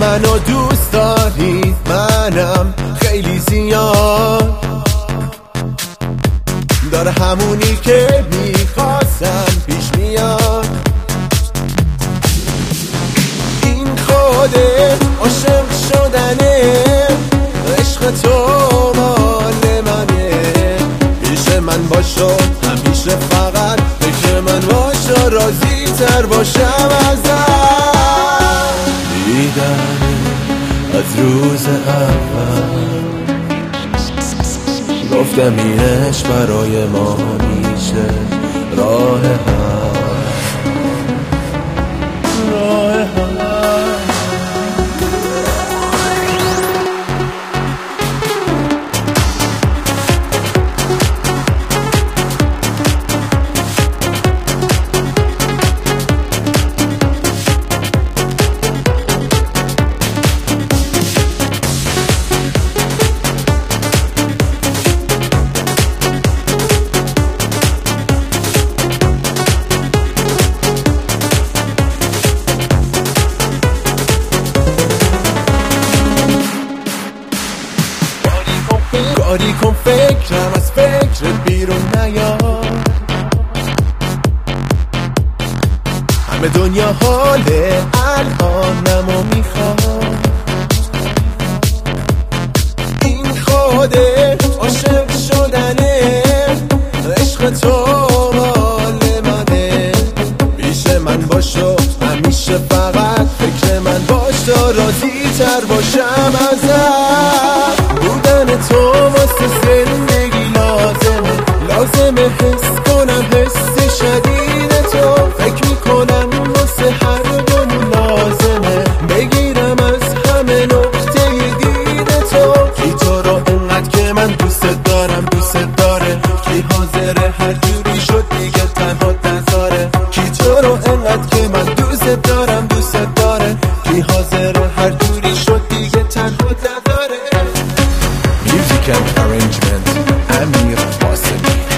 منو دوست داری، منم خیلی زیاد. داره همونی که میخواستم پیش میاد. این خوده عاشق شدنه، عشق تو مال منه. پیش من باشو همیشه، فقط فکر من باشو، راضی تر باشم ازت. دیدم از روز اول، گفتم این عشق برای ما میشه راه حل. کاری کن فکرم از فکرت بیرون نیاد. همه دنیا حال الانمو میخواد. این خوده عاشق شدنه، عشق تو مال منه. پیش من باشو همیشه، فقط فکر من باشو، راضی تر باشم ازت. بودن تو واسه زندگی لازمه حس کنم حس شدید تو. فکر میکنم واسه هر دنیا لازمه بگیرم از همه نقطه دید تو. کی تو رو انقدر که من دوست دارم دوست داره، کی حاضره هر جوری شد دیگه تنها نذاره. کی تو رو انقدر که من دوست دارم دوست داره، کی حاضره هر جوری شد دیگه تنها نذاره. Music and arrangement, Amir Qasemi.